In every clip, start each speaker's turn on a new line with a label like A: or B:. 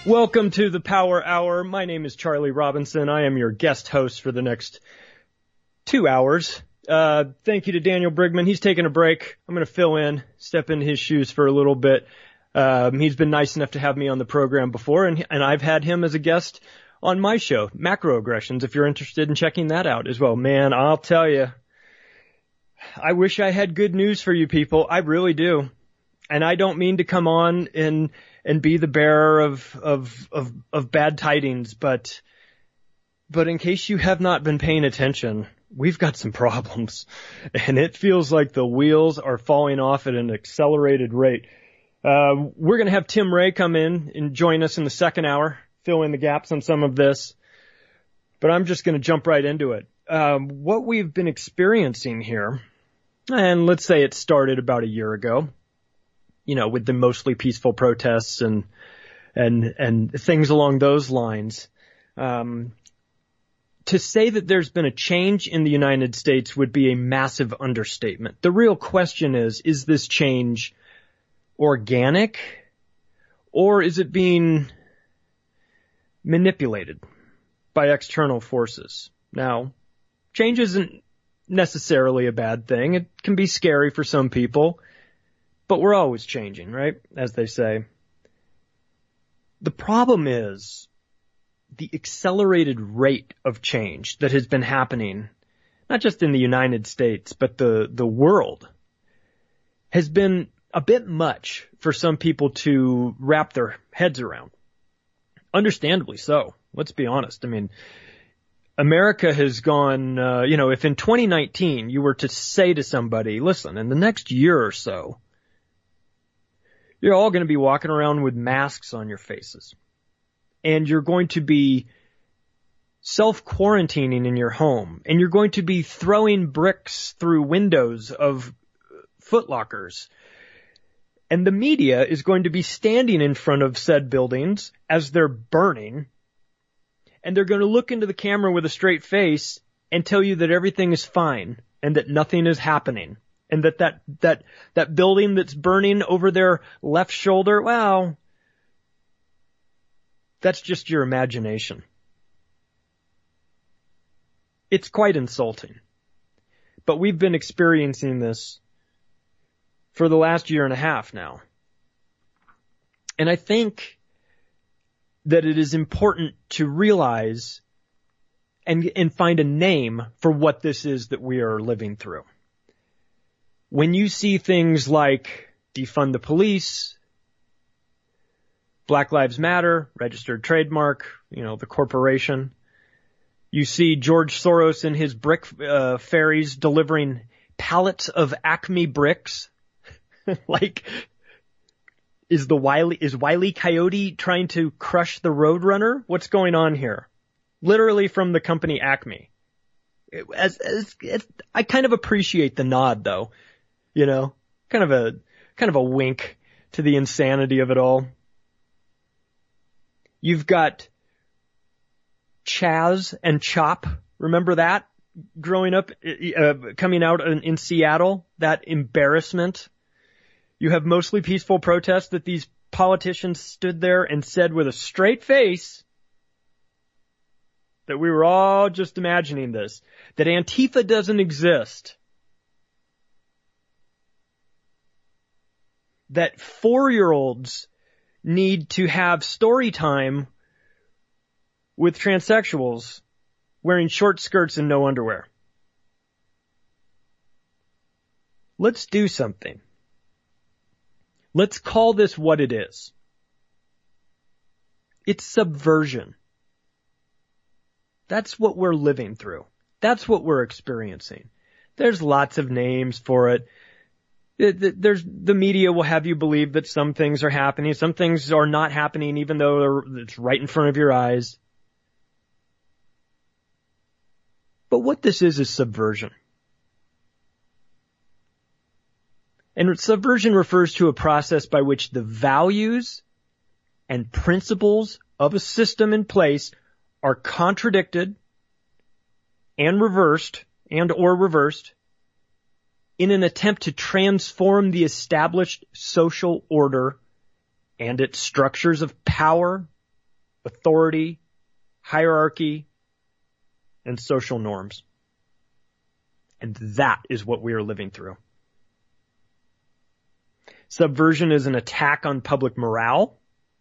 A: Welcome to the Power Hour. My name is Charlie Robinson. I am your guest host for the next 2 hours. Thank you to Daniel Brigman. He's taking a break. I'm going to fill in, step in his shoes for a little bit. He's been nice enough to have me on the program before, and I've had him as a guest on my show, Macroaggressions, if you're interested in checking that out as well. Man, I'll tell you, I wish I had good news for you people. I really do. And I don't mean to come on and be the bearer of bad tidings, but in case you have not been paying attention, we've got some problems, and it feels like the wheels are falling off at an accelerated rate. We're going to have Tim Ray come in and join us in the second hour, fill in the gaps on some of this, but I'm just going to jump right into it. What we've been experiencing here, and let's say it started about a year ago, you know, with the mostly peaceful protests and things along those lines. To say that there's been a change in the United States would be a massive understatement. The real question is this change organic, or is it being manipulated by external forces? Now, change isn't necessarily a bad thing. It can be scary for some people, but we're always changing, right? As they say. The problem is the accelerated rate of change that has been happening, not just in the United States, but the world, has been a bit much for some people to wrap their heads around. Understandably so. Let's be honest. I mean, America has gone, if in 2019 you were to say to somebody, listen, in the next year or so, you're all going to be walking around with masks on your faces, and you're going to be self-quarantining in your home, and you're going to be throwing bricks through windows of Foot Lockers, and the media is going to be standing in front of said buildings as they're burning, and they're going to look into the camera with a straight face and tell you that everything is fine and that nothing is happening. And that building that's burning over their left shoulder, well, that's just your imagination. It's quite insulting. But we've been experiencing this for the last year and a half now. And I think that it is important to realize and find a name for what this is that we are living through. When you see things like defund the police, Black Lives Matter, registered trademark, the corporation, you see George Soros and his brick ferries delivering pallets of Acme bricks. Like, is Wile E. Coyote trying to crush the Roadrunner? What's going on here? Literally from the company Acme. I kind of appreciate the nod, though. Kind of a wink to the insanity of it all. You've got Chaz and Chop. Remember that? Growing up, coming out in Seattle, that embarrassment. You have mostly peaceful protests that these politicians stood there and said with a straight face that we were all just imagining this, that Antifa doesn't exist. That 4-year-olds need to have story time with transsexuals wearing short skirts and no underwear. Let's do something. Let's call this what it is. It's subversion. That's what we're living through. That's what we're experiencing. There's lots of names for it. The media will have you believe that some things are happening, some things are not happening, even though it's right in front of your eyes. But what this is subversion. And subversion refers to a process by which the values and principles of a system in place are contradicted and reversed in an attempt to transform the established social order and its structures of power authority, hierarchy, and social norms. And that is what we are living through. Subversion is an attack on public morale.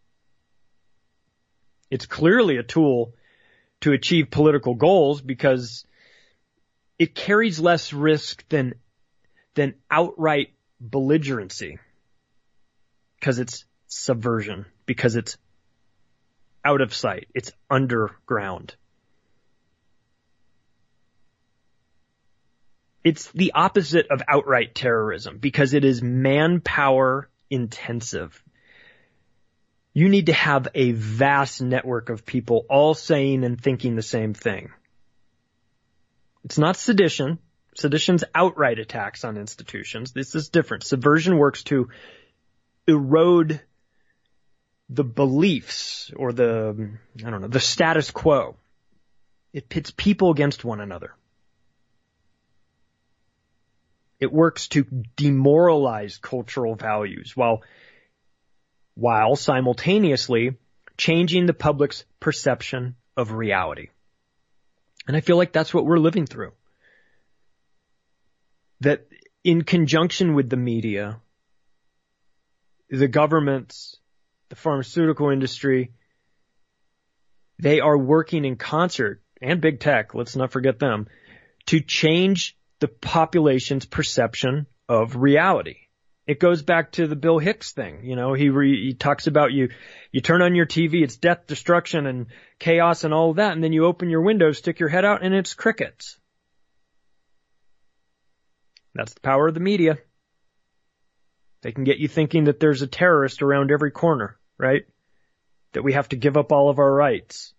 A: It's clearly a tool to achieve political goals because it carries less risk than outright belligerency. Because it's subversion. Because it's out of sight. It's underground. It's the opposite of outright terrorism because it is manpower intensive. You need to have a vast network of people all saying and thinking the same thing. It's not sedition. Sedition's outright attacks on institutions. This is different. Subversion works to erode the beliefs or the status quo. It pits people against one another. It works to demoralize cultural values while simultaneously changing the public's perception of reality. And I feel like that's what we're living through. That in conjunction with the media, the governments, the pharmaceutical industry, they are working in concert, and big tech, let's not forget them, to change the population's perception of reality. It goes back to the Bill Hicks thing. You know, he talks about you turn on your TV, it's death, destruction, and chaos and all of that, and then you open your window, stick your head out, and it's crickets. That's the power of the media. They can get you thinking that there's a terrorist around every corner, right? That we have to give up all of our rights.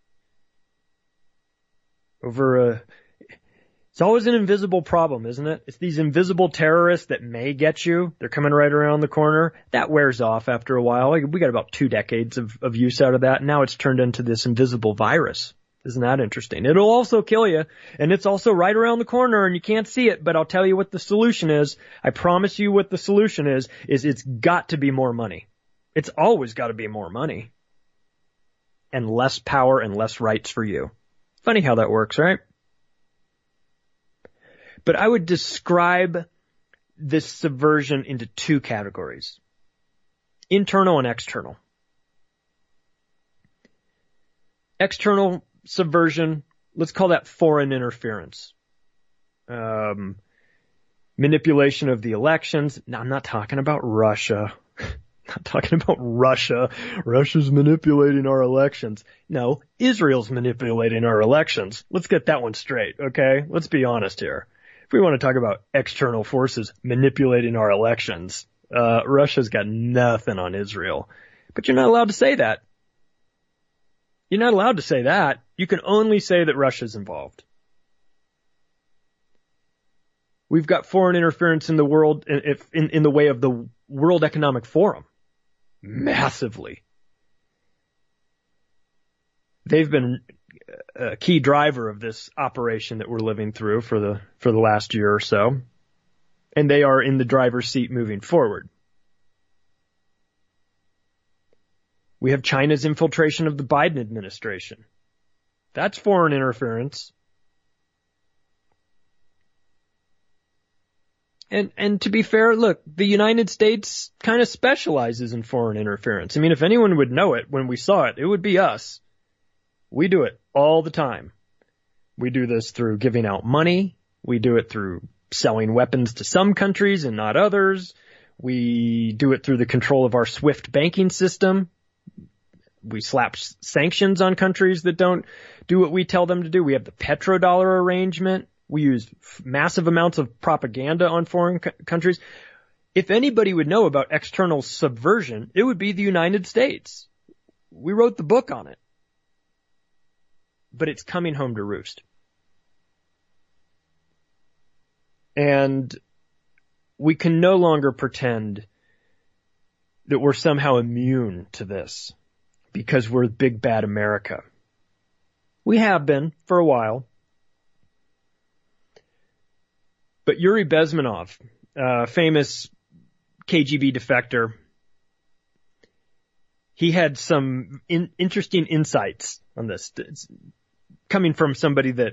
A: It's always an invisible problem, isn't it? It's these invisible terrorists that may get you. They're coming right around the corner. That wears off after a while. We got about 2 decades of use out of that. Now it's turned into this invisible virus. Isn't that interesting? It'll also kill you, and it's also right around the corner, and you can't see it, but I'll tell you what the solution is. I promise you what the solution is it's got to be more money. It's always got to be more money. And less power and less rights for you. Funny how that works, right? But I would describe this subversion into 2 categories. Internal and external. External subversion, let's call that foreign interference. Manipulation of the elections. Now, I'm not talking about Russia. Not talking about Russia. Russia's manipulating our elections. No, Israel's manipulating our elections. Let's get that one straight, okay? Let's be honest here. If we want to talk about external forces manipulating our elections, Russia's got nothing on Israel. But you're not allowed to say that. You're not allowed to say that. You can only say that Russia's involved. We've got foreign interference in the world, in the way of the World Economic Forum. Massively. They've been a key driver of this operation that we're living through for the last year or so. And they are in the driver's seat moving forward. We have China's infiltration of the Biden administration. That's foreign interference. And to be fair, look, the United States kind of specializes in foreign interference. I mean, if anyone would know it when we saw it, it would be us. We do it all the time. We do this through giving out money. We do it through selling weapons to some countries and not others. We do it through the control of our SWIFT banking system. We slap sanctions on countries that don't do what we tell them to do. We have the petrodollar arrangement. We use massive amounts of propaganda on foreign countries. If anybody would know about external subversion, it would be the United States. We wrote the book on it. But it's coming home to roost. And we can no longer pretend that we're somehow immune to this because we're big bad America. We have been for a while. But Yuri Bezmenov, famous KGB defector, he had some interesting insights on this. It's coming from somebody that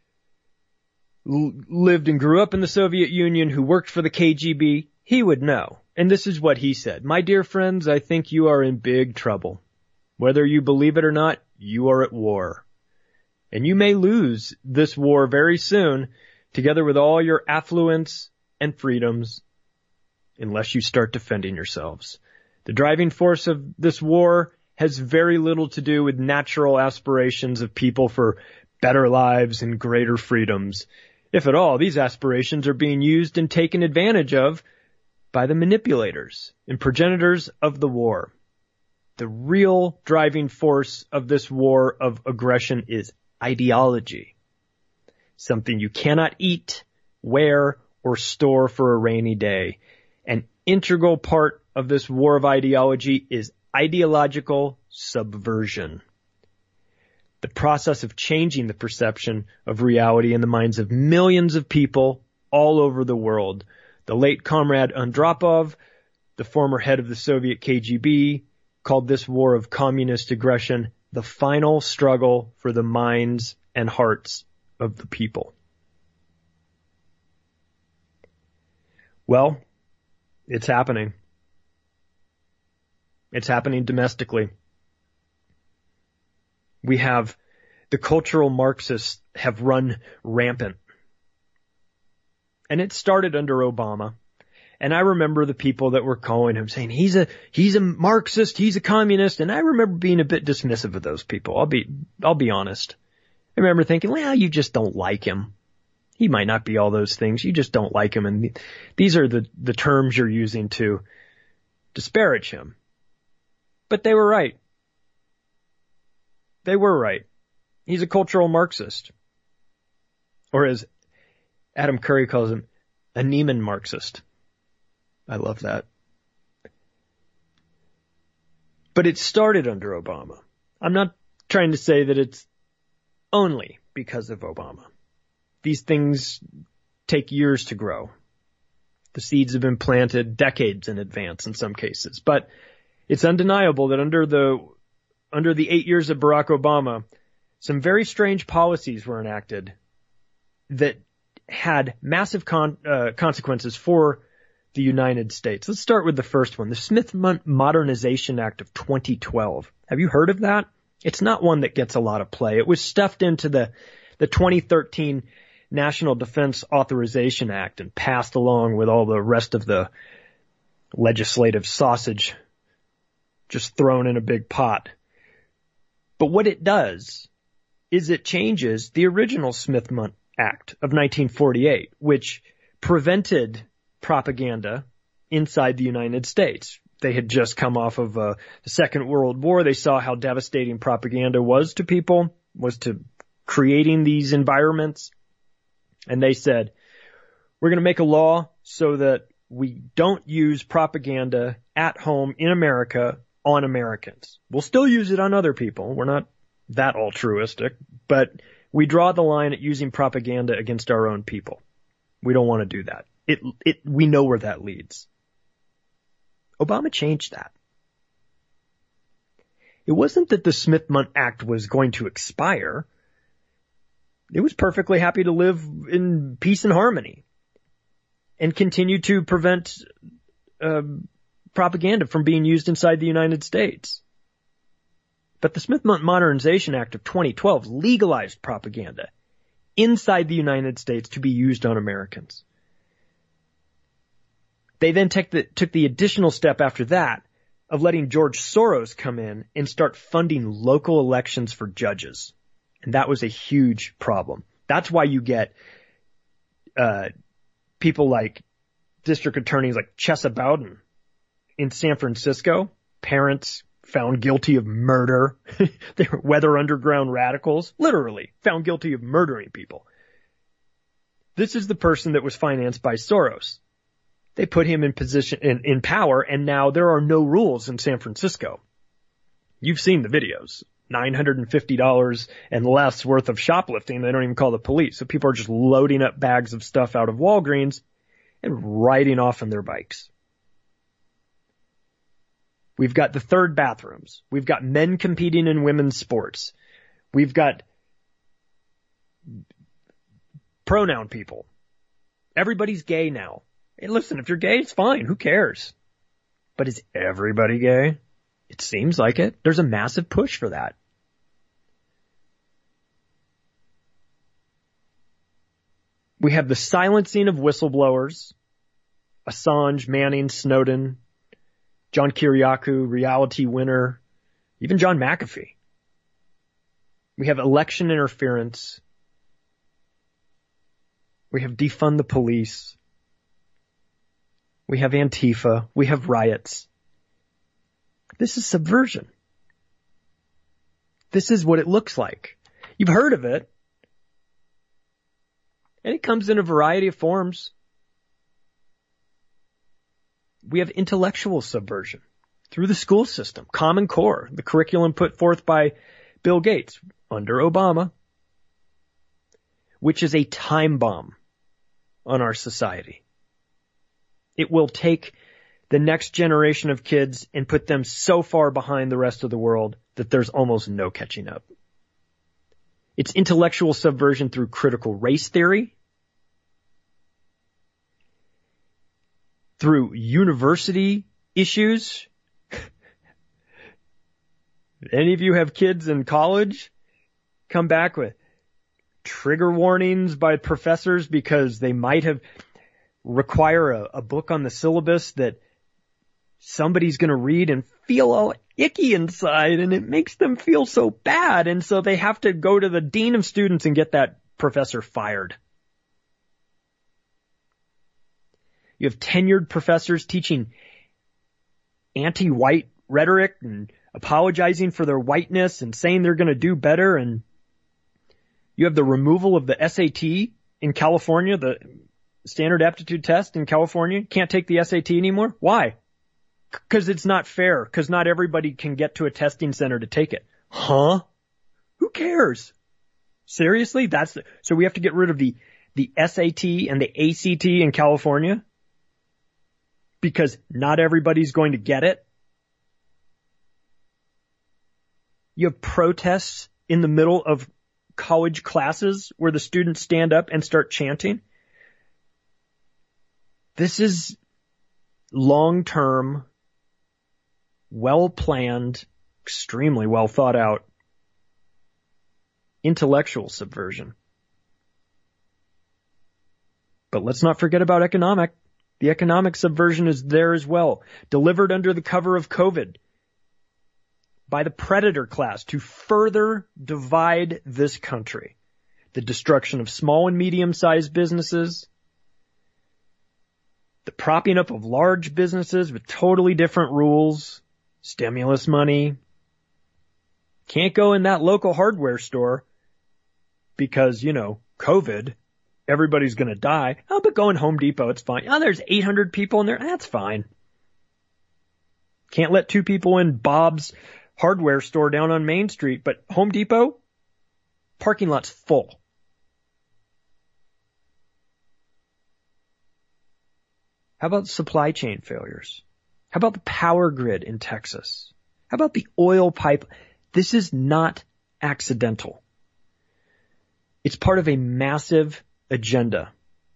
A: lived and grew up in the Soviet Union, who worked for the KGB, he would know. And this is what he said. My dear friends, I think you are in big trouble. Whether you believe it or not, you are at war. And you may lose this war very soon, together with all your affluence and freedoms, unless you start defending yourselves. The driving force of this war has very little to do with natural aspirations of people for better lives and greater freedoms. If at all, these aspirations are being used and taken advantage of by the manipulators and progenitors of the war. The real driving force of this war of aggression is ideology. Something you cannot eat, wear, or store for a rainy day. An integral part of this war of ideology is ideological subversion. The process of changing the perception of reality in the minds of millions of people all over the world. The late Comrade Andropov, the former head of the Soviet KGB, called this war of communist aggression the final struggle for the minds and hearts of the people. Well, it's happening. It's happening domestically. We have the cultural Marxists have run rampant. And it started under Obama. And I remember the people that were calling him saying, he's a Marxist, he's a communist. And I remember being a bit dismissive of those people. I'll be honest. I remember thinking, well, you just don't like him. He might not be all those things. You just don't like him. And these are the terms you're using to disparage him. But they were right. They were right. He's a cultural Marxist. Or as Adam Curry calls him, a Neiman Marxist. I love that. But it started under Obama. I'm not trying to say that it's only because of Obama. These things take years to grow. The seeds have been planted decades in advance in some cases. But it's undeniable that under the 8 years of Barack Obama, some very strange policies were enacted that had massive consequences for the United States. Let's start with the first one, the Smith Modernization Act of 2012. Have you heard of that? It's not one that gets a lot of play. It was stuffed into the 2013 National Defense Authorization Act and passed along with all the rest of the legislative sausage just thrown in a big pot. But what it does is it changes the original Smith Act of 1948, which prevented propaganda inside the United States. They had just come off of the Second World War. They saw how devastating propaganda was to people, was to creating these environments. And they said, we're going to make a law so that we don't use propaganda at home in America on Americans. We'll still use it on other people. We're not that altruistic, but we draw the line at using propaganda against our own people. We don't want to do that. We know where that leads. Obama changed that. It wasn't that the Smith-Mundt Act was going to expire. It was perfectly happy to live in peace and harmony and continue to prevent propaganda from being used inside the United States. But the Smith-Mundt Modernization Act of 2012 legalized propaganda inside the United States to be used on Americans. They then took the additional step after that of letting George Soros come in and start funding local elections for judges. And that was a huge problem. That's why you get people like district attorneys like Chesa Bowden in San Francisco, parents found guilty of murder. They were Weather Underground radicals, literally found guilty of murdering people. This is the person that was financed by Soros. They put him in position, in power, and now there are no rules in San Francisco. You've seen the videos. $950 and less worth of shoplifting. They don't even call the police. So people are just loading up bags of stuff out of Walgreens and riding off on their bikes. We've got the third bathrooms. We've got men competing in women's sports. We've got pronoun people. Everybody's gay now. Hey, listen, if you're gay, it's fine. Who cares? But is everybody gay? It seems like it. There's a massive push for that. We have the silencing of whistleblowers. Assange, Manning, Snowden, John Kiriakou, reality winner, even John McAfee. We have election interference. We have defund the police. We have Antifa. We have riots. This is subversion. This is what it looks like. You've heard of it. And it comes in a variety of forms. We have intellectual subversion through the school system, Common Core, the curriculum put forth by Bill Gates under Obama, which is a time bomb on our society. It will take the next generation of kids and put them so far behind the rest of the world that there's almost no catching up. It's intellectual subversion through critical race theory, through university issues. Any of you have kids in college? Come back with trigger warnings by professors because they might have require a book on the syllabus that somebody's going to read and feel all icky inside, and it makes them feel so bad, and so they have to go to the dean of students and get that professor fired. You have tenured professors teaching anti-white rhetoric and apologizing for their whiteness and saying they're going to do better. And you have the removal of the SAT in California, the standard aptitude test in California. Can't take the SAT anymore. Why? Because it's not fair. Because not everybody can get to a testing center to take it. Huh? Who cares? Seriously? So we have to get rid of the SAT and the ACT in California? Because not everybody's going to get it. You have protests in the middle of college classes where the students stand up and start chanting. This is long-term, well-planned, extremely well thought out intellectual subversion. But let's not forget about economic. The economic subversion is there as well, delivered under the cover of COVID by the predator class to further divide this country. The destruction of small and medium-sized businesses, the propping up of large businesses with totally different rules, stimulus money. Can't go in that local hardware store because, COVID. Everybody's going to die. Oh, but go in Home Depot. It's fine. Oh, there's 800 people in there. That's fine. Can't let 2 people in Bob's hardware store down on Main Street, but Home Depot, parking lot's full. How about supply chain failures? How about the power grid in Texas? How about the oil pipe? This is not accidental. It's part of a massive agenda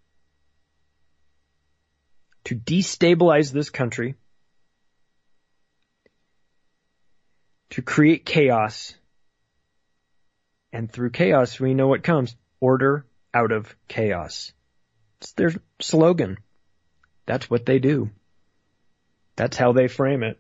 A: to destabilize this country, to create chaos, and through chaos we know what comes: order out of chaos. It's their slogan. That's what they do. That's how they frame it.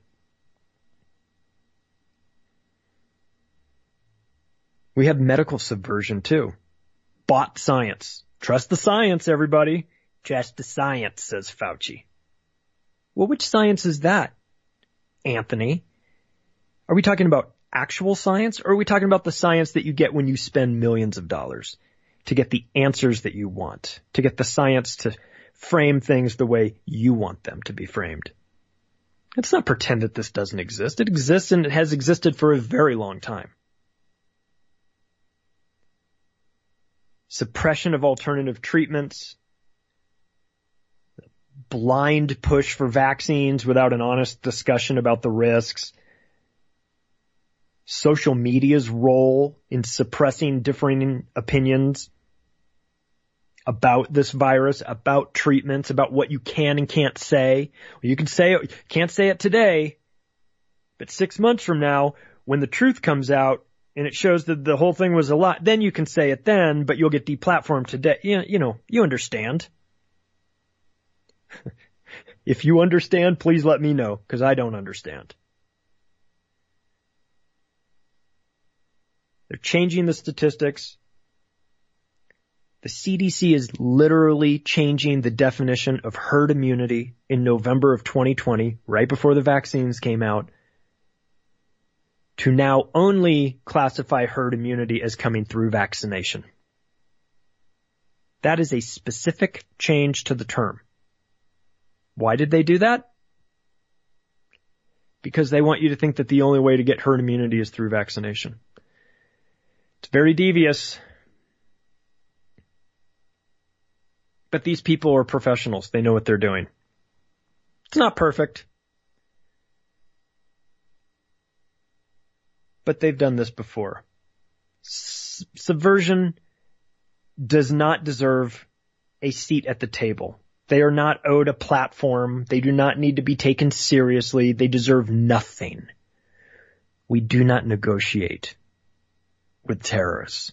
A: We have medical subversion too. Bought science. Trust the science, everybody. Trust the science, says Fauci. Well, which science is that, Anthony? Are we talking about actual science, or are we talking about the science that you get when you spend millions of dollars to get the answers that you want, to get the science to frame things the way you want them to be framed? Let's not pretend that this doesn't exist. It exists, and it has existed for a very long time. Suppression of alternative treatments, blind push for vaccines without an honest discussion about the risks. Social media's role in suppressing differing opinions about this virus, about treatments, about what you can and can't say. You can say it, can't say it today, but 6 months from now, when the truth comes out and it shows that the whole thing was a lie, then you can say it then, but you'll get deplatformed today. You understand. If you understand, please let me know, because I don't understand. They're changing the statistics. The CDC is literally changing the definition of herd immunity in November of 2020, right before the vaccines came out, to now only classify herd immunity as coming through vaccination. That is a specific change to the term. Why did they do that? Because they want you to think that the only way to get herd immunity is through vaccination. It's very devious. But these people are professionals. They know what they're doing. It's not perfect. But they've done this before. Subversion does not deserve a seat at the table. They are not owed a platform. They do not need to be taken seriously. They deserve nothing. We do not negotiate with terrorists.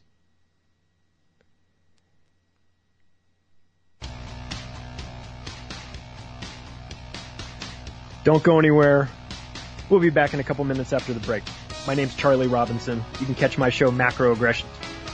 A: Don't go anywhere. We'll be back in a couple minutes after the break. My name's Charlie Robinson. You can catch my show, Macroaggressions.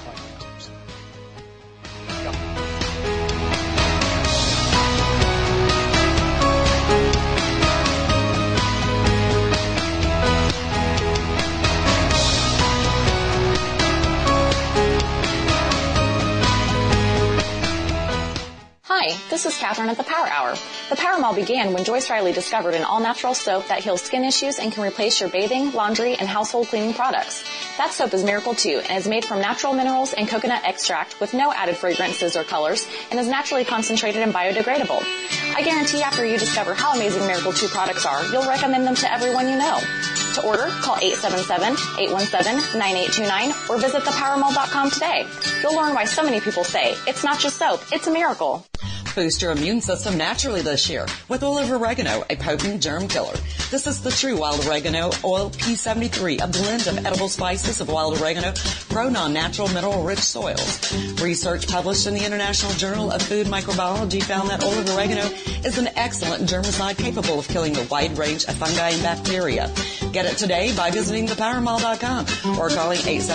B: Hi, this is Catherine at the Power Hour. The Power Mall began when Joyce Riley discovered an all-natural soap that heals skin issues and can replace your bathing, laundry, and household cleaning products. That soap is Miracle 2 and is made from natural minerals and coconut extract with no added fragrances or colors and is naturally concentrated and biodegradable. I guarantee after you discover how amazing Miracle 2 products are, you'll recommend them to everyone you know. To order, call 877-817-9829 or visit thepowermall.com today. You'll learn why so many people say, it's not just soap, it's a miracle.
C: Boost your immune system naturally this year with oil of oregano, a potent germ killer. This is the true wild oregano oil P73, a blend of edible spices of wild oregano grown on natural mineral-rich soils. Research published in the International Journal of Food Microbiology found that oil of oregano is an excellent germicide capable of killing a wide range of fungi and bacteria. Get it today by visiting thepowermall.com or calling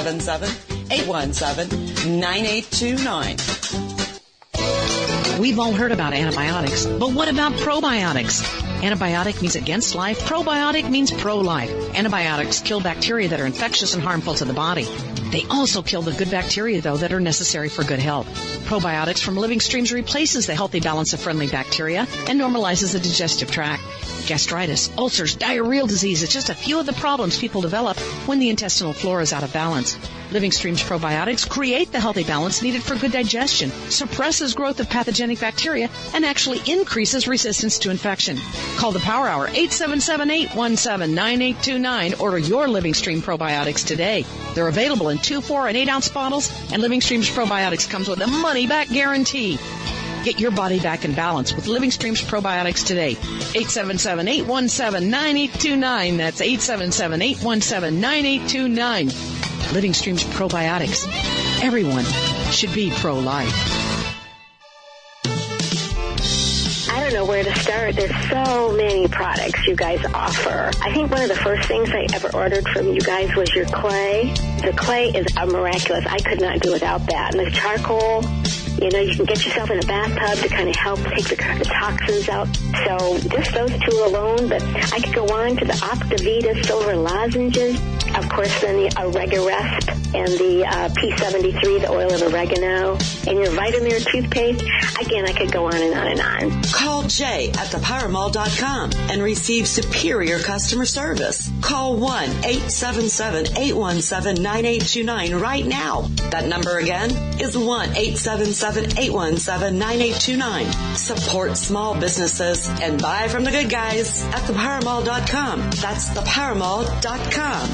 C: 877-817-9829.
D: We've all heard about antibiotics, but what about probiotics? Antibiotic means against life. Probiotic means pro-life. Antibiotics kill bacteria that are infectious and harmful to the body. They also kill the good bacteria, though, that are necessary for good health. Probiotics from Living Streams replaces the healthy balance of friendly bacteria and normalizes the digestive tract. Gastritis, ulcers, diarrheal disease is just a few of the problems people develop when the intestinal flora is out of balance. Living Streams probiotics create the healthy balance needed for good digestion, suppresses growth of pathogenic bacteria, and actually increases resistance to infection. Call the Power Hour, 877-817-9829. Order your Living Stream probiotics today. They're available in 2, 4, and 8-ounce bottles, and Living Streams probiotics comes with a money-back guarantee. Get your body back in balance with Living Streams probiotics today. 877-817-9829. That's 877-817-9829. Living Streams probiotics. Everyone should be pro-life.
E: I don't know where to start. There's so many products you guys offer. I think one of the first things I ever ordered from you guys was your clay. The clay is miraculous. I could not do without that. And the charcoal, you know, you can get yourself in a bathtub to kind of help take the toxins out. So just those two alone, but I could go on to the Optivita silver lozenges. Of course, then the Oregarest and the P73, the oil of oregano, and your Vitamir toothpaste. Again, I could go on and on and on.
C: Call Jay at thepowermall.com and receive superior customer service. Call 1-877-817-9829 right now. That number again is 1-877-817-9829. Support small businesses and buy from the good guys at thepowermall.com. That's thepowermall.com.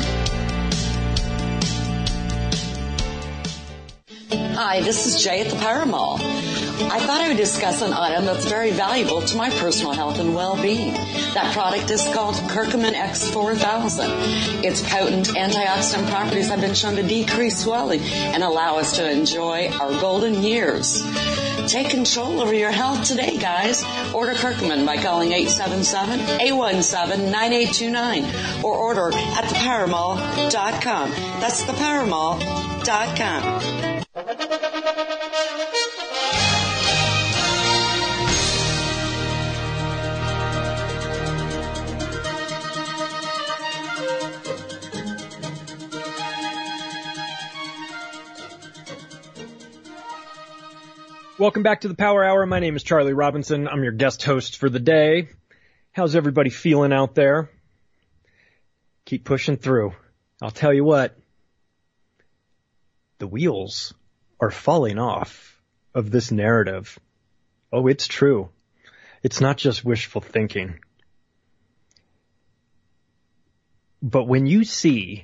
C: Hi, this is Jay at the Power Mall. I thought I would discuss an item that's very valuable to my personal health and well-being. That product is called Curcumin X4000. Its potent antioxidant properties have been shown to decrease swelling and allow us to enjoy our golden years. Take control over your health today, guys. Order Curcumin by calling 877-817-9829 or order at thepowermall.com. That's thepowermall.com.
A: Welcome back to the Power Hour. My name is Charlie Robinson. I'm your guest host for the day. How's everybody feeling out there? Keep pushing through. I'll tell you what, the wheels are falling off of this narrative. Oh, it's true. It's not just wishful thinking. But when you see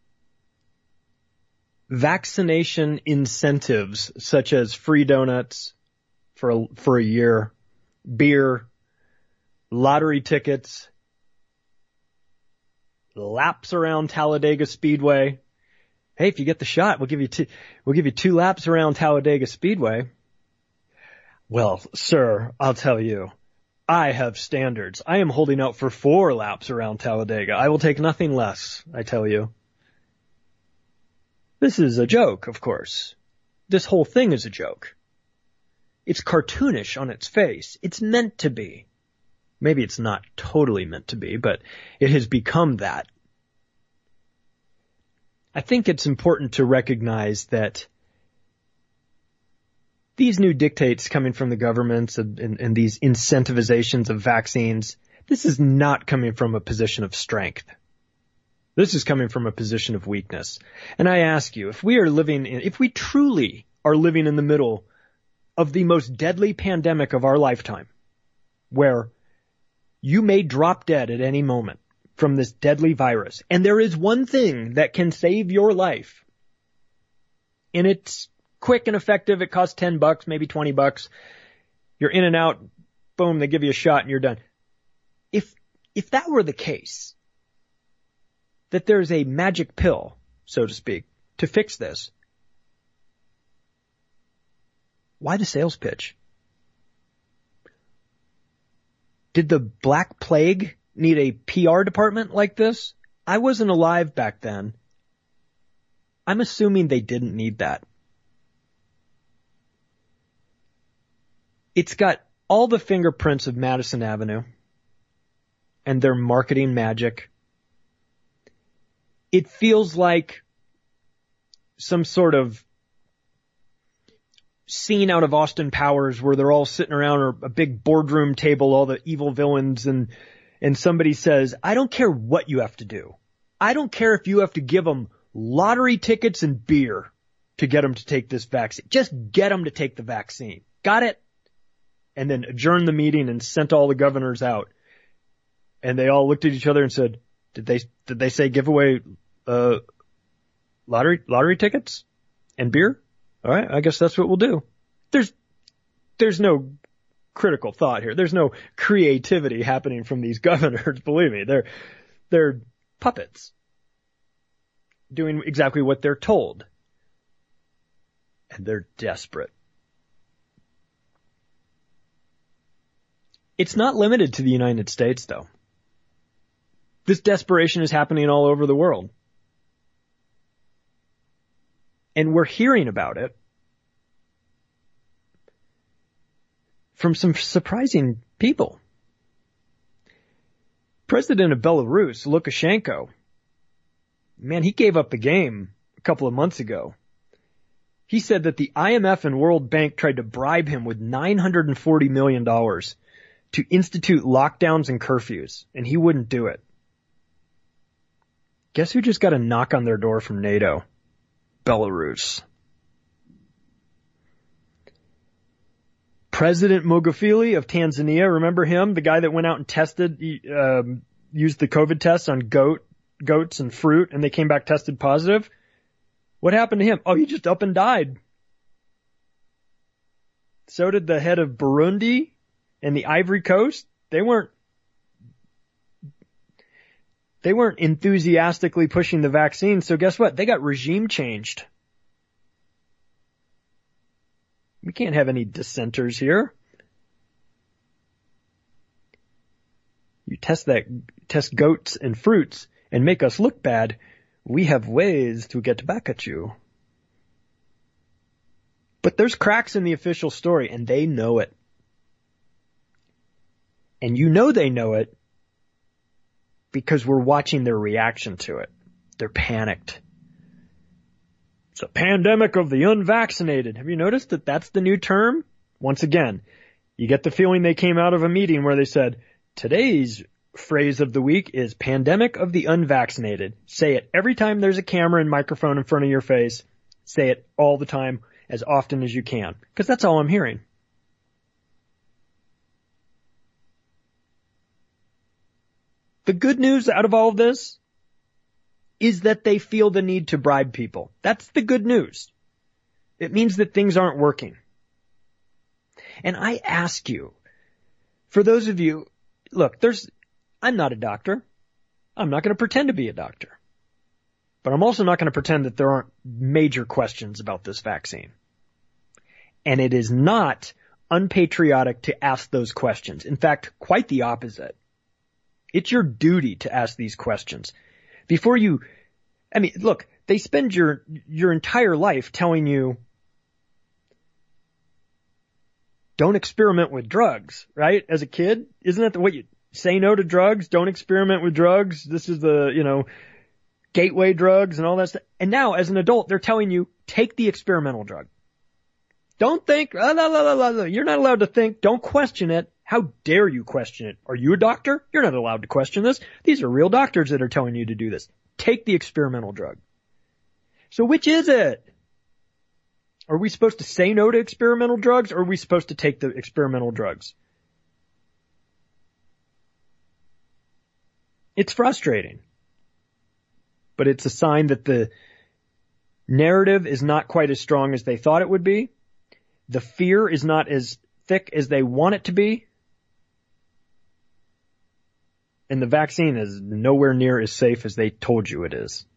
A: vaccination incentives such as free donuts for a year, beer, lottery tickets, laps around Talladega Speedway. Hey, if you get the shot, we'll give you two laps around Talladega Speedway. Well, sir, I'll tell you, I have standards. I am holding out for 4 laps around Talladega. I will take nothing less, I tell you. This is a joke, of course. This whole thing is a joke. It's cartoonish on its face. It's meant to be. Maybe it's not totally meant to be, but it has become that. I think it's important to recognize that these new dictates coming from the governments and these incentivizations of vaccines, this is not coming from a position of strength. This is coming from a position of weakness. And I ask you, if we truly are living in the middle of the most deadly pandemic of our lifetime, where you may drop dead at any moment from this deadly virus, and there is one thing that can save your life, and it's quick and effective, it costs $10, maybe $20, you're in and out, boom, they give you a shot and you're done. If that were the case, that there's a magic pill, so to speak, to fix this, why the sales pitch? Did the Black Plague need a PR department like this? I wasn't alive back then. I'm assuming they didn't need that. It's got all the fingerprints of Madison Avenue and their marketing magic. It feels like some sort of scene out of Austin Powers where they're all sitting around a big boardroom table, all the evil villains, and somebody says, I don't care what you have to do. I don't care if you have to give them lottery tickets and beer to get them to take this vaccine. Just get them to take the vaccine. Got it? And then adjourn the meeting and sent all the governors out. And they all looked at each other and said, did they say give away lottery tickets and beer? All right, I guess that's what we'll do. There's no critical thought here. There's no creativity happening from these governors. Believe me, they're puppets doing exactly what they're told. And they're desperate. It's not limited to the United States, though. This desperation is happening all over the world. And we're hearing about it from some surprising people. President of Belarus, Lukashenko, Man, he gave up the game a couple of months ago. He said that the IMF and World Bank tried to bribe him with $940 million to institute lockdowns and curfews, and he wouldn't do it. Guess who just got a knock on their door from NATO? Belarus. President Magufuli of Tanzania, remember him? The guy that went out and tested, used the COVID tests on goats and fruit, and they came back tested positive. What happened to him? Oh, he just up and died. So did the head of Burundi and the Ivory Coast. They weren't enthusiastically pushing the vaccine, so guess what? They got regime changed. We can't have any dissenters here. You test goats and fruits and make us look bad. We have ways to get back at you. But there's cracks in the official story, and they know it. And you know they know it because we're watching their reaction to it. They're panicked. It's a pandemic of the unvaccinated. Have you noticed that that's the new term? Once again, you get the feeling they came out of a meeting where they said, today's phrase of the week is pandemic of the unvaccinated. Say it every time there's a camera and microphone in front of your face. Say it all the time, as often as you can, because that's all I'm hearing. The good news out of all of this is that they feel the need to bribe people. That's the good news. It means that things aren't working. And I ask you, for those of you, look, I'm not a doctor. I'm not going to pretend to be a doctor. But I'm also not going to pretend that there aren't major questions about this vaccine. And it is not unpatriotic to ask those questions. In fact, quite the opposite. It's your duty to ask these questions. Before you, look, they spend your entire life telling you, don't experiment with drugs, right? As a kid, isn't that what you say no to drugs? Don't experiment with drugs. This is the, gateway drugs and all that stuff. And now as an adult, they're telling you, take the experimental drug. Don't think, you're not allowed to think. Don't question it. How dare you question it? Are you a doctor? You're not allowed to question this. These are real doctors that are telling you to do this. Take the experimental drug. So which is it? Are we supposed to say no to experimental drugs, or are we supposed to take the experimental drugs? It's frustrating. But it's a sign that the narrative is not quite as strong as they thought it would be. The fear is not as thick as they want it to be. And the vaccine is nowhere near as safe as they told you it is.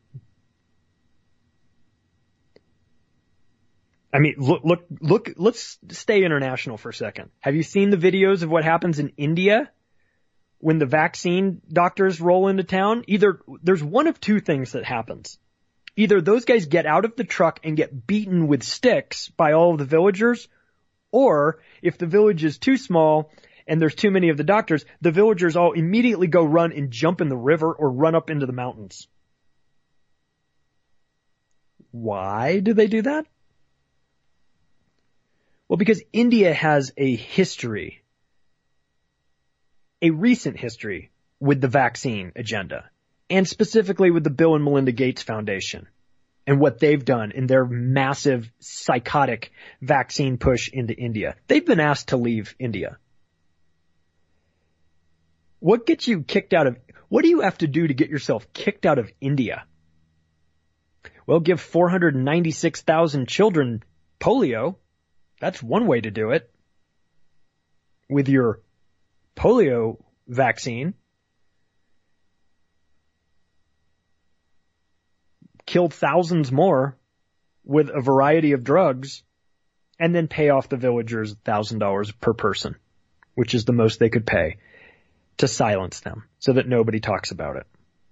A: Look, let's stay international for a second. Have you seen the videos of what happens in India when the vaccine doctors roll into town? Either there's one of two things that happens. Either those guys get out of the truck and get beaten with sticks by all of the villagers, or if the village is too small and there's too many of the doctors, the villagers all immediately go run and jump in the river or run up into the mountains. Why do they do that? Well, because India has a history, a recent history with the vaccine agenda, and specifically with the Bill and Melinda Gates Foundation and what they've done in their massive, psychotic vaccine push into India. They've been asked to leave India. What gets you kicked out of, what do you have to do to get yourself kicked out of India? Well, give 496,000 children polio. That's one way to do it. With your polio vaccine. Kill thousands more with a variety of drugs, and then pay off the villagers $1,000 per person, which is the most they could pay to silence them so that nobody talks about it.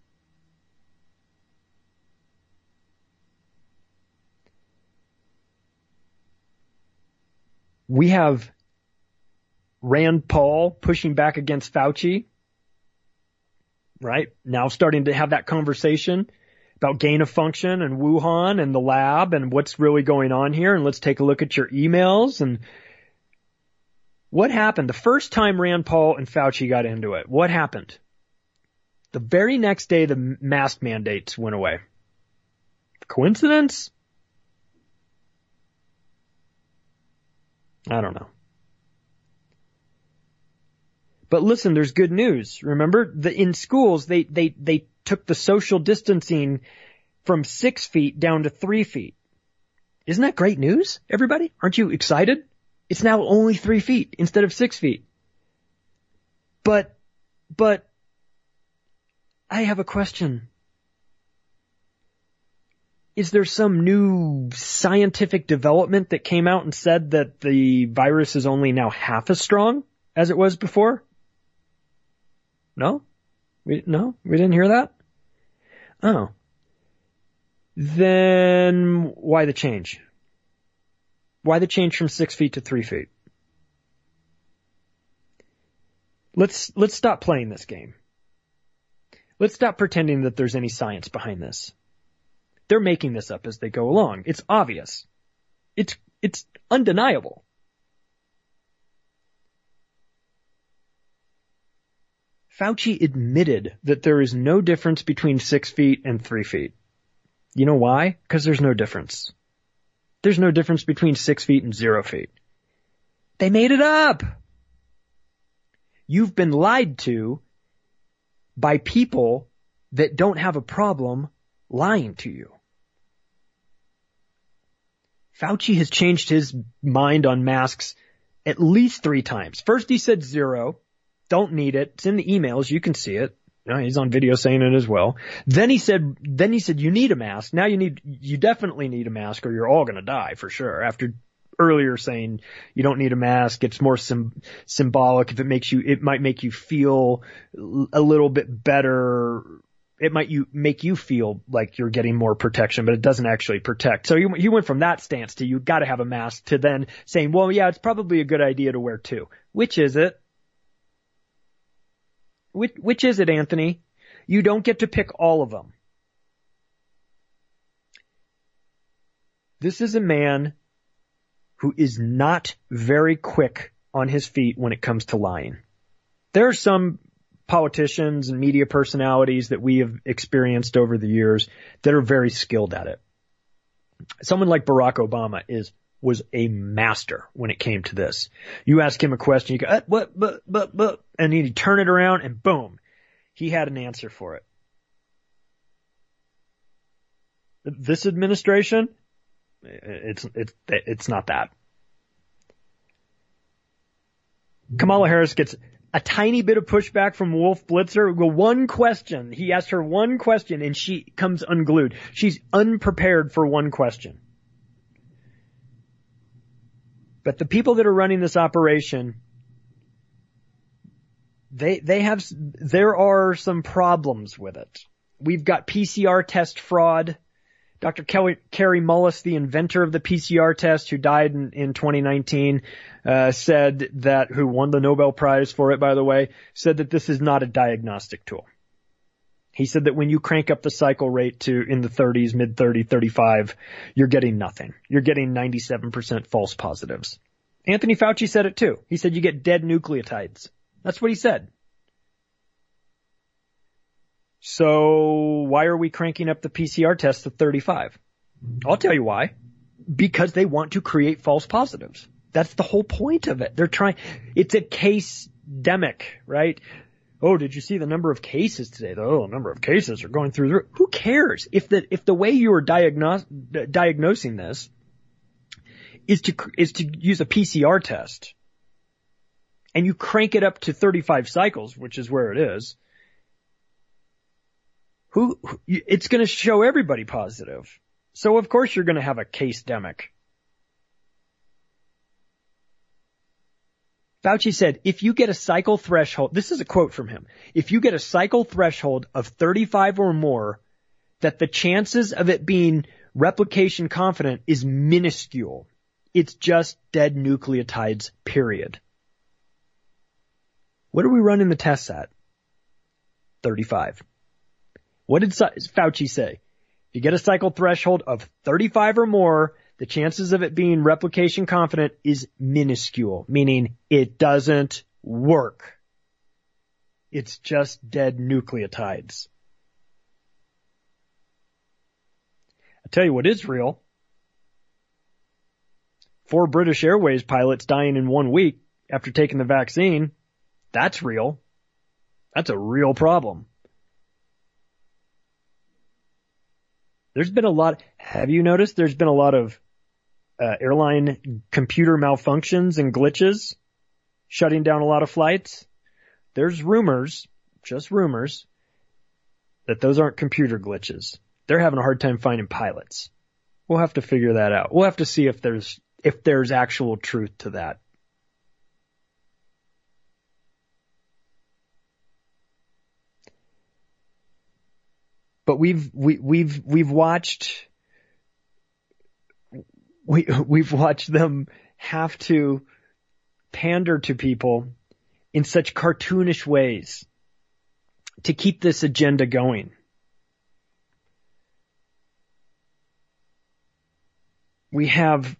A: We have Rand Paul pushing back against Fauci, right? Now starting to have that conversation about gain of function and Wuhan and the lab and what's really going on here. And let's take a look at your emails. And what happened the first time Rand Paul and Fauci got into it? What happened? The very next day, the mask mandates went away. Coincidence? I don't know. But listen, there's good news. Remember, in schools, they took the social distancing from 6 feet down to 3 feet. Isn't that great news, everybody? Aren't you excited? It's now only 3 feet instead of 6 feet. But I have a question. Is there some new scientific development that came out and said that the virus is only now half as strong as it was before? No? We didn't hear that? Oh. Then why the change? Why the change from 6 feet to 3 feet? Let's stop playing this game. Let's stop pretending that there's any science behind this. They're making this up as they go along. It's obvious. It's undeniable. Fauci admitted that there is no difference between 6 feet and 3 feet. You know why? Because there's no difference. There's no difference between 6 feet and 0 feet. They made it up. You've been lied to by people that don't have a problem lying to you. Fauci has changed his mind on masks at least 3 times. First he said 0. Don't need it. It's in the emails. You can see it. He's on video saying it as well. Then he said you need a mask. Now you definitely need a mask or you're all going to die for sure. After earlier saying you don't need a mask, it's more symbolic. If it might make you feel a little bit better. It might make you feel like you're getting more protection, but it doesn't actually protect. So he went from that stance to you got to have a mask to then saying, well, yeah, it's probably a good idea to wear 2. Which is it? Which is it, Anthony? You don't get to pick all of them. This is a man who is not very quick on his feet when it comes to lying. There are some politicians and media personalities that we have experienced over the years that are very skilled at it. Someone like Barack Obama was a master when it came to this. You ask him a question, you go, but, and he'd turn it around and boom, he had an answer for it. This administration, it's not that. Kamala Harris gets a tiny bit of pushback from Wolf Blitzer. One question. He asked her one question and she comes unglued. She's unprepared for one question. But the people that are running this operation, there are some problems with it. We've got PCR test fraud. Dr. Kary Mullis, the inventor of the PCR test, who died in 2019, said that, who won the Nobel Prize for it, by the way, said that this is not a diagnostic tool. He said that when you crank up the cycle rate to in the 30s, mid 30, 35, you're getting nothing. You're getting 97% false positives. Anthony Fauci said it too. He said you get dead nucleotides. That's what he said. So why are we cranking up the PCR test to 35? I'll tell you why. Because they want to create false positives. That's the whole point of it. It's a case-demic, right? Oh, did you see the number of cases today? The number of cases are going through the roof. Who cares? If the way you are diagnosing this is to use a PCR test, and you crank it up to 35 cycles, which is where it is, it's going to show everybody positive. So of course you're going to have a case-demic. Fauci said, if you get a cycle threshold, this is a quote from him, if you get a cycle threshold of 35 or more, that the chances of it being replication confident is minuscule. It's just dead nucleotides, period. What are we running the tests at? 35. What did Fauci say? you get a cycle threshold of 35 or more, the chances of it being replication confident is minuscule, meaning it doesn't work. It's just dead nucleotides. I'll tell you what is real. 4 British Airways pilots dying in 1 week after taking the vaccine. That's real. That's a real problem. There's been a lot. Have you noticed there's been a lot of airline computer malfunctions and glitches shutting down a lot of flights? There's rumors, just rumors, that those aren't computer glitches. They're having a hard time finding pilots. We'll have to figure that out. We'll have to see if there's actual truth to that. But we've watched them have to pander to people in such cartoonish ways to keep this agenda going. We have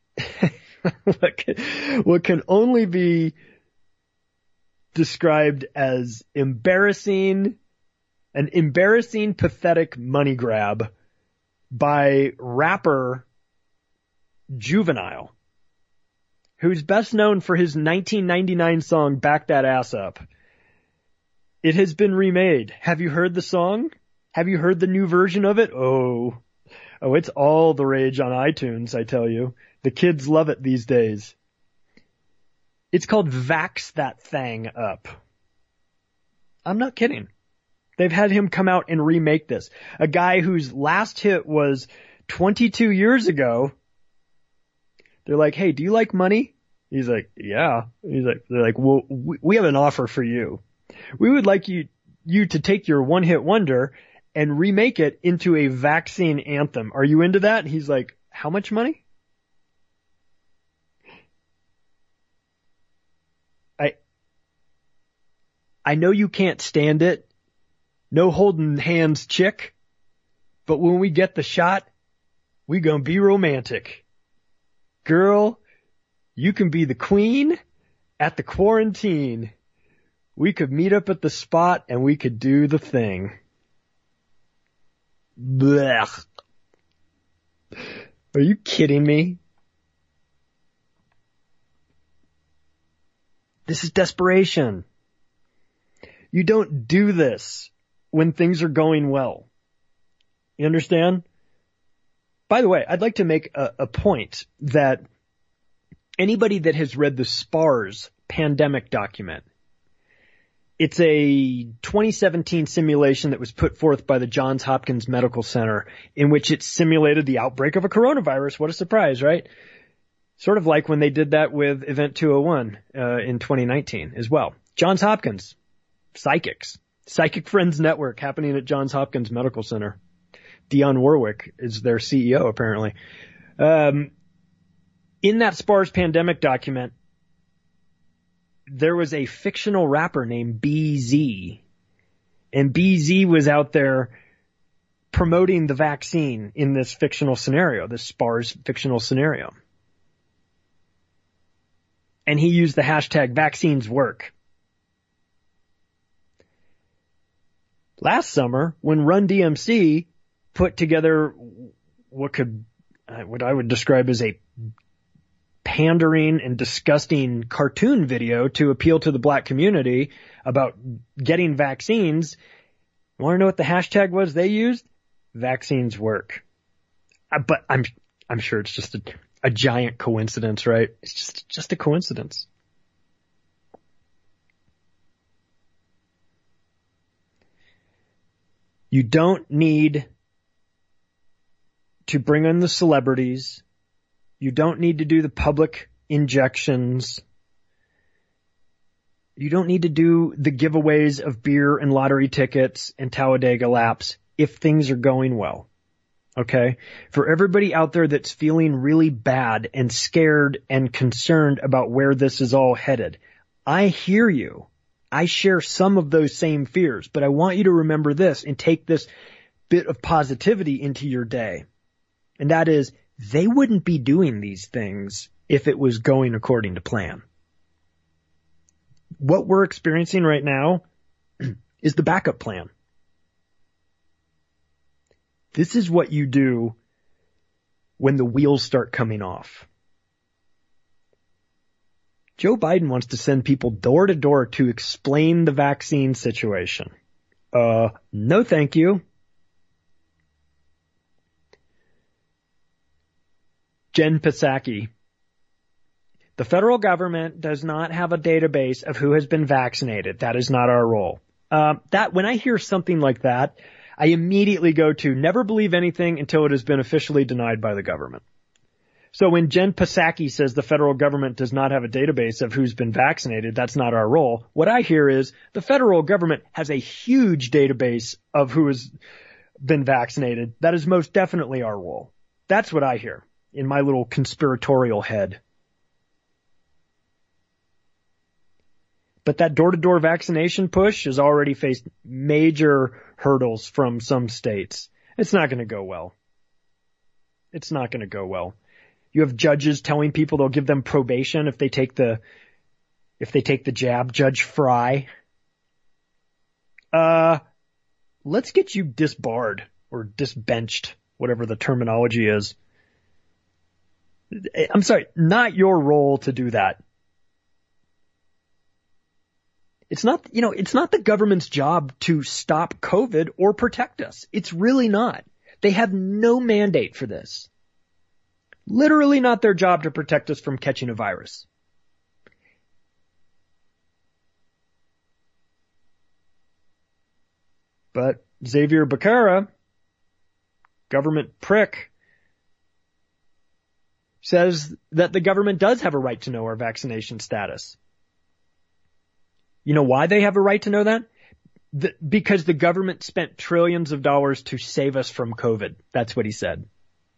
A: what can only be described as an embarrassing, pathetic money grab by rapper Juvenile, who's best known for his 1999 song, Back That Ass Up. It has been remade. Have you heard the song? Have you heard the new version of it? Oh, it's all the rage on iTunes, I tell you. The kids love it these days. It's called Vax That Thang Up. I'm not kidding. They've had him come out and remake this. A guy whose last hit was 22 years ago. They're like, hey, do you like money? He's like, yeah. They're like, well, we have an offer for you. We would like you to take your one-hit wonder and remake it into a vaccine anthem. Are you into that? And he's like, how much money? I know you can't stand it. No holding hands, chick. But when we get the shot, we gonna be romantic. Girl, you can be the queen at the quarantine. We could meet up at the spot and we could do the thing. Blech. Are you kidding me? This is desperation. You don't do this when things are going well. You understand? By the way, I'd like to make a point that anybody that has read the SPARS pandemic document, it's a 2017 simulation that was put forth by the Johns Hopkins Medical Center in which it simulated the outbreak of a coronavirus. What a surprise, right? Sort of like when they did that with Event 201 in 2019 as well. Johns Hopkins, psychics, Psychic Friends Network happening at Johns Hopkins Medical Center. Dionne Warwick is their CEO, apparently. In that SPARS pandemic document, there was a fictional rapper named BZ. And BZ was out there promoting the vaccine in this fictional scenario, this SPARS fictional scenario. And he used the hashtag vaccines work. Last summer, when Run DMC put together what I would describe as a pandering and disgusting cartoon video to appeal to the black community about getting vaccines, you want to know what the hashtag was they used? Vaccines work. But I'm sure it's just a giant coincidence, right? It's just a coincidence. You don't need to bring in the celebrities. You don't need to do the public injections. You don't need to do the giveaways of beer and lottery tickets and Talladega laps if things are going well. Okay? For everybody out there that's feeling really bad and scared and concerned about where this is all headed, I hear you. I share some of those same fears, but I want you to remember this and take this bit of positivity into your day. And that is, they wouldn't be doing these things if it was going according to plan. What we're experiencing right now is the backup plan. This is what you do when the wheels start coming off. Joe Biden wants to send people door to door to explain the vaccine situation. No thank you. Jen Psaki. The federal government does not have a database of who has been vaccinated. That is not our role. When I hear something like that, I immediately go to never believe anything until it has been officially denied by the government. So when Jen Psaki says the federal government does not have a database of who's been vaccinated, that's not our role. What I hear is the federal government has a huge database of who has been vaccinated. That is most definitely our role. That's what I hear in my little conspiratorial head. But that door-to-door vaccination push has already faced major hurdles from some states. It's not going to go well. It's not going to go well. You have judges telling people they'll give them probation if they take the jab. Judge Fry. Let's get you disbarred or disbenched, whatever the terminology is. I'm sorry, not your role to do that. It's not the government's job to stop COVID or protect us. It's really not. They have no mandate for this. Literally not their job to protect us from catching a virus. But Xavier Becerra, government prick, says that the government does have a right to know our vaccination status. You know why they have a right to know that? Because the government spent trillions of dollars to save us from COVID. That's what he said.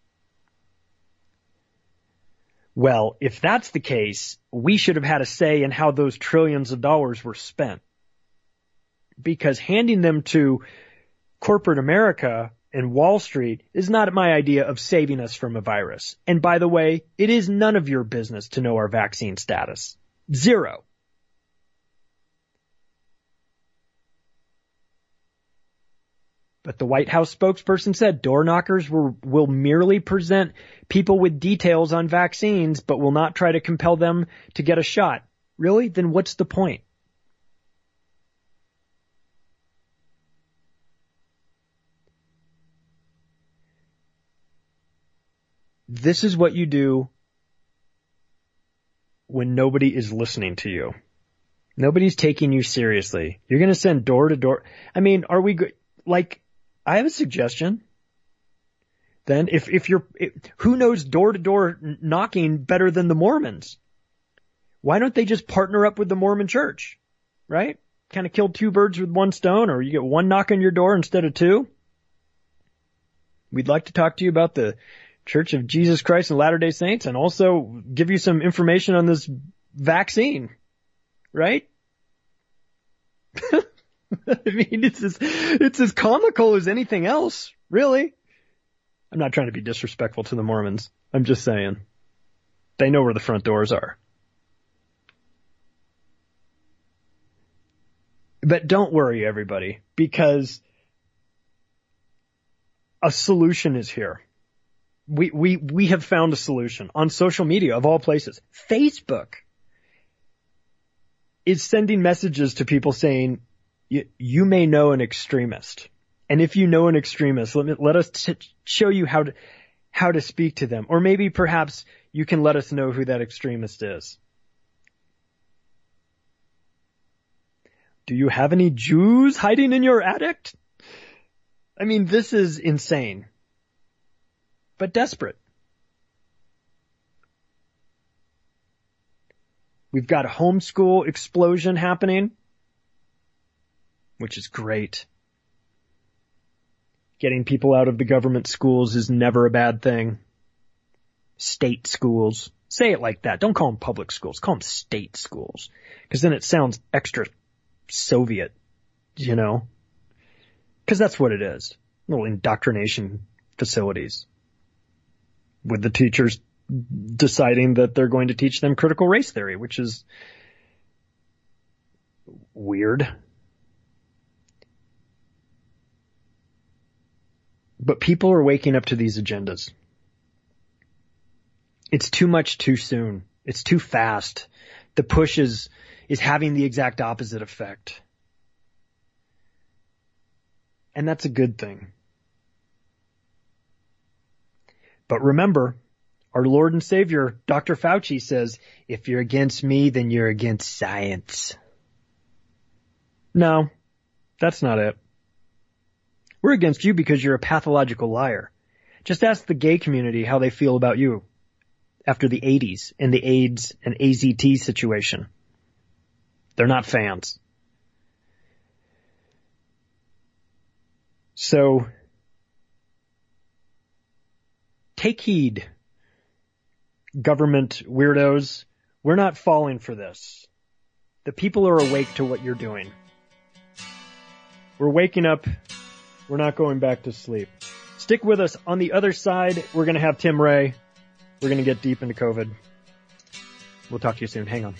A: Well, if that's the case, we should have had a say in how those trillions of dollars were spent. Because handing them to corporate America and Wall Street is not my idea of saving us from a virus. And by the way, it is none of your business to know our vaccine status. Zero. But the White House spokesperson said door knockers will merely present people with details on vaccines, but will not try to compel them to get a shot. Really? Then what's the point? This is what you do when nobody is listening to you. Nobody's taking you seriously. You're going to send door to door. I mean, are we good? Like, I have a suggestion. Then who knows door to door knocking better than the Mormons? Why don't they just partner up with the Mormon church? Right? Kind of kill two birds with one stone, or you get one knock on your door instead of two. We'd like to talk to you about the Church of Jesus Christ and Latter-day Saints and also give you some information on this vaccine. Right? I mean, it's as comical as anything else, really. I'm not trying to be disrespectful to the Mormons. I'm just saying. They know where the front doors are. But don't worry, everybody, because a solution is here. We have found a solution on social media of all places. Facebook is sending messages to people saying, you may know an extremist. And if you know an extremist, let us show you how to speak to them. Or maybe perhaps you can let us know who that extremist is. Do you have any Jews hiding in your attic? I mean, this is insane. But desperate. We've got a homeschool explosion happening, which is great. Getting people out of the government schools is never a bad thing. State schools. Say it like that. Don't call them public schools. Call them state schools. Because then it sounds extra Soviet, you know? Because that's what it is. little indoctrination facilities with the teachers deciding that they're going to teach them critical race theory, which is weird. But people are waking up to these agendas. It's too much too soon. It's too fast. The push is having the exact opposite effect. And that's a good thing. But remember, our Lord and Savior, Dr. Fauci, says, if you're against me, then you're against science. No, that's not it. We're against you because you're a pathological liar. Just ask the gay community how they feel about you after the 80s and the AIDS and AZT situation. They're not fans. So, take heed, government weirdos. We're not falling for this. The people are awake to what you're doing. We're waking up. We're not going back to sleep. Stick with us. On the other side, we're going to have Tim Ray. We're going to get deep into COVID. We'll talk to you soon. Hang on.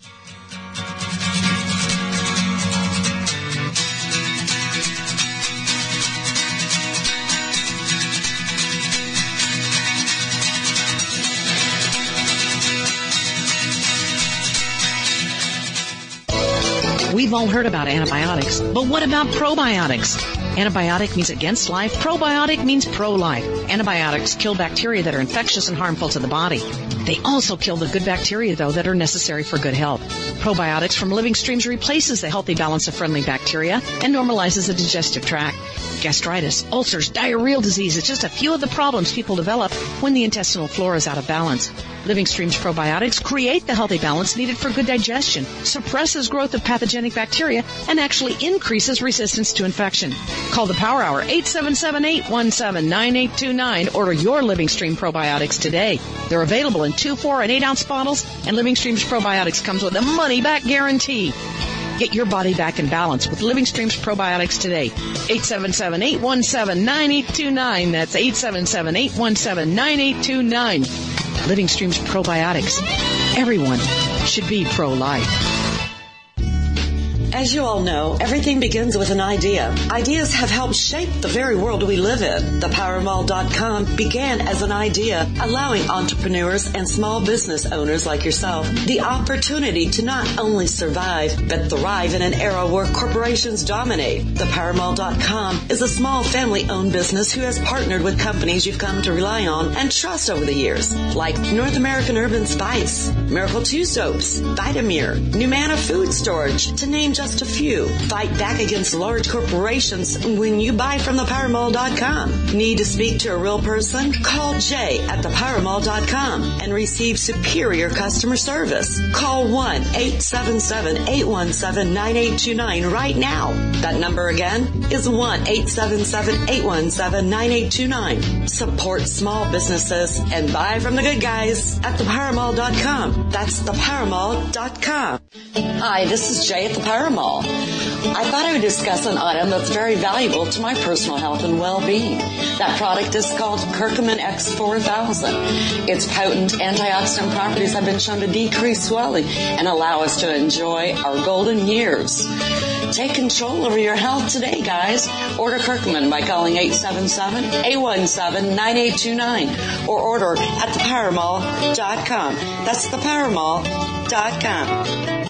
D: We've all heard about antibiotics, but what about probiotics? Antibiotic means against life. Probiotic means pro-life. Antibiotics kill bacteria that are infectious and harmful to the body. They also kill the good bacteria, though, that are necessary for good health. Probiotics from Living Streams replaces the healthy balance of friendly bacteria and normalizes the digestive tract. Gastritis, ulcers, diarrheal disease is just a few of the problems people develop when the intestinal flora is out of balance. Living Streams probiotics create the healthy balance needed for good digestion, suppresses growth of pathogenic bacteria, and actually increases resistance to infection. Call the Power Hour, 877-817-9829. Order your Living Stream probiotics today. They're available in 2, 4, and 8-ounce bottles, and Living Streams probiotics comes with a money-back guarantee. Get your body back in balance with Living Streams probiotics today. 877-817-9829. That's 877-817-9829. Living Streams probiotics. Everyone should be pro-life.
C: As you all know, everything begins with an idea. Ideas have helped shape the very world we live in. ThePowerMall.com began as an idea, allowing entrepreneurs and small business owners like yourself the opportunity to not only survive, but thrive in an era where corporations dominate. ThePowerMall.com is a small family-owned business who has partnered with companies you've come to rely on and trust over the years, like North American Urban Spice, Miracle 2 Soaps, Vitamir, Numana Food Storage, to name just a few. Fight back against large corporations when you buy from ThePowerMall.com. Need to speak to a real person? Call Jay at ThePowerMall.com and receive superior customer service. Call 1-877-817-9829 right now. That number again is 1-877-817-9829. Support small businesses and buy from the good guys at ThePowerMall.com. That's ThePowerMall.com. Hi, this is Jay at the Power Mall. I thought I would discuss an item that's very valuable to my personal health and well-being. That product is called Curcumin X4000. Its potent antioxidant properties have been shown to decrease swelling and allow us to enjoy our golden years. Take control over your health today, guys. Order Curcumin by calling 877-817-9829 or order at thepowermall.com. That's thepowermall.com.